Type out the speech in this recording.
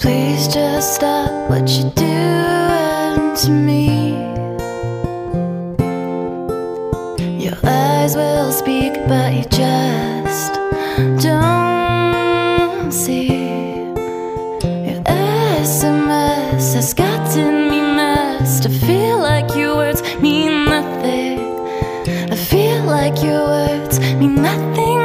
Please just stop what you're doing to me. Your eyes will speak, but you just don't see. Your SMS has gotten me messed. I feel like your words mean nothing. I feel like your words mean nothing